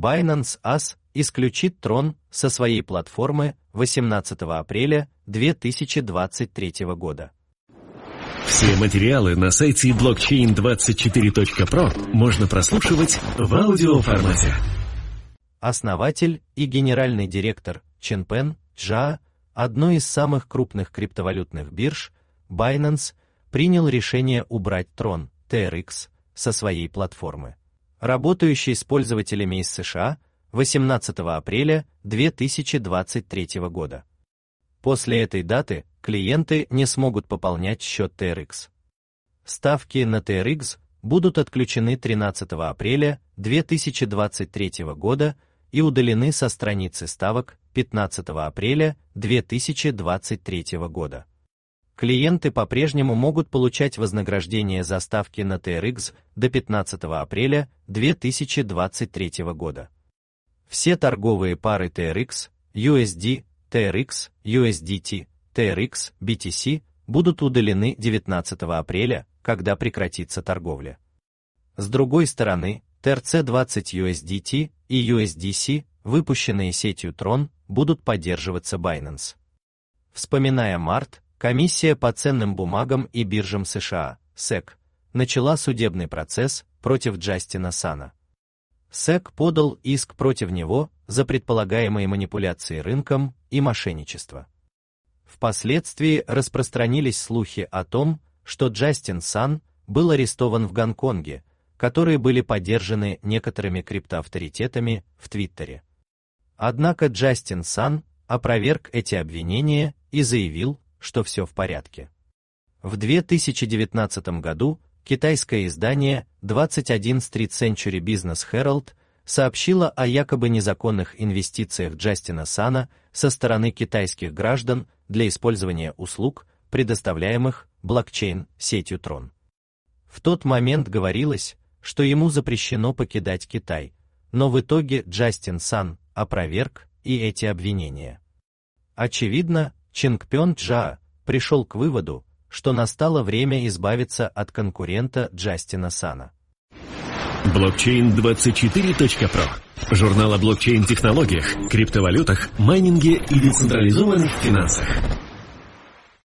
Binance AS исключит Tron со своей платформы 18 апреля 2023 года. Все материалы на сайте blockchain24.pro можно прослушивать в аудиоформате. Основатель и генеральный директор Чэньпэн Чжао одной из самых крупных криптовалютных бирж, Binance, принял решение убрать Tron TRX со своей платформы, работающей с пользователями из США, 18 апреля 2023 года. После этой даты клиенты не смогут пополнять счет TRX. Ставки на TRX будут отключены 13 апреля 2023 года и удалены со страницы ставок 15 апреля 2023 года. Клиенты по-прежнему могут получать вознаграждение за ставки на TRX до 15 апреля 2023 года. Все торговые пары TRX, USD, TRX, USDT, TRX, BTC будут удалены 19 апреля, когда прекратится торговля. С другой стороны, TRC20 USDT и USDC, выпущенные сетью Tron, будут поддерживаться Binance. Вспоминая март, Комиссия по ценным бумагам и биржам США, SEC, начала судебный процесс против Джастина Сана. SEC подал иск против него за предполагаемые манипуляции рынком и мошенничество. Впоследствии распространились слухи о том, что Джастин Сан был арестован в Гонконге, которые были поддержаны некоторыми криптоавторитетами в Твиттере. Однако Джастин Сан опроверг эти обвинения и заявил, что все в порядке. В 2019 году китайское издание 21 Street Century Business Herald сообщило о якобы незаконных инвестициях Джастина Сана со стороны китайских граждан для использования услуг, предоставляемых блокчейн-сетью Tron. В тот момент говорилось, что ему запрещено покидать Китай, но в итоге Джастин Сан опроверг и эти обвинения. Очевидно, Чэньпэн Чжао пришел к выводу, что настало время избавиться от конкурента Джастина Сана. Blockchain24.pro. Журнал о блокчейн-технологиях, криптовалютах, майнинге и децентрализованных финансах.